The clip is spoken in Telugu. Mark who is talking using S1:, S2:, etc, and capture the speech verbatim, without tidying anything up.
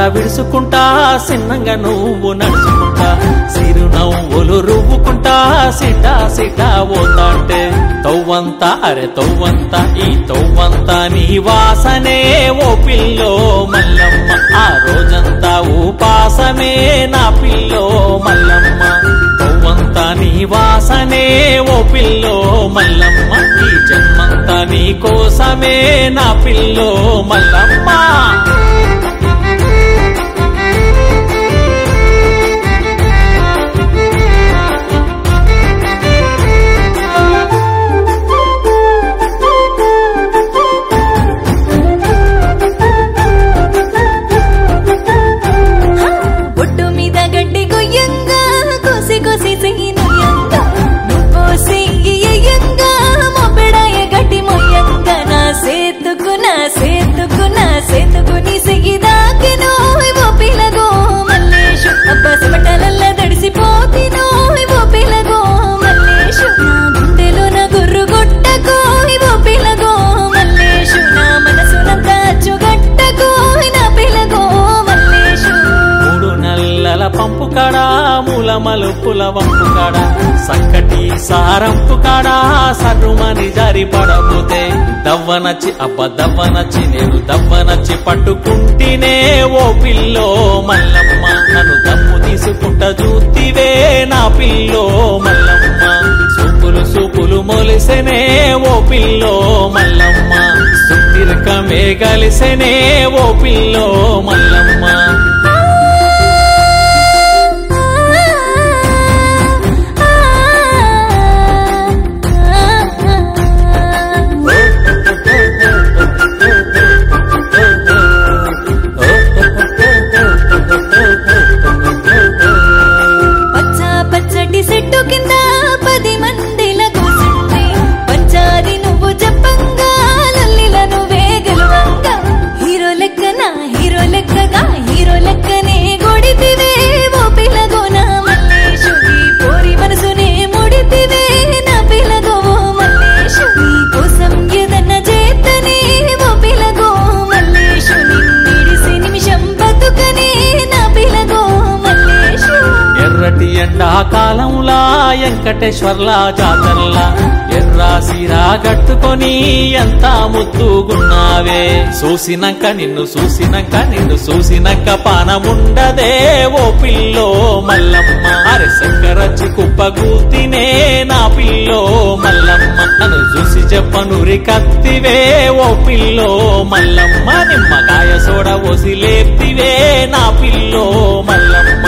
S1: విడుచుకుంటా సిన్నంగా నువ్వు నడుచుకుంటా సిరునవ్వులు రువ్వుకుంటా సిటా సిటా పోతాంటే తవ్వంతా అరే తవ్వంతా ఈ తవ్వంతా నీ వాసనే ఓ పిల్లో మల్లమ్మ ఆ రోజంతా ఉపాసమే నా పిల్లో మల్లమ్మ తవ్వంతా నీ వాసనే ఓ పిల్లో మల్లమ్మ ఈ జన్మంతా నీ కోసమే నా పిల్లో మల్లమ్మ పంపు కాడా మూల మలుపుల వంపు కాడా సక్కటి సారంపు కాడా సర్రుమని జారి పడబోతే దవ్వనచ్చి అబ్బ దవ్వనచ్చి నేను దవ్వనచ్చి పట్టుకుంటేనే ఓ పిల్లో మల్లమ్మ నన్ను దమ్ము తీసుకుంట చూతివే నా పిల్లో మల్లమ్మ సూపులు సూపులు మొలిసెనే ఓ పిల్లో మల్లమ్మ సుతిరకమే గలిసెనే ఓ పిల్లో మల్లమ్మ ఎండాకాలంలా వెంకటేశ్వర్ల జాతరలా ఎర్రా సిరా కట్టుకొని ఎంత ముద్దుగున్నావే చూసినాక నిన్ను చూసినాక నిన్ను చూసినాక పానముండదే ఓ పిల్లో మల్లమ్మ అరే శంకరచ్చి కుప్పగూతినే నా పిల్లో మల్లమ్మ నన్ను చూసి చెప్పనురి కత్తివే ఓ పిల్లో మల్లమ్మ నిమ్మకాయ సోడ ఓసి లేపివే నా పిల్లో మల్లమ్మ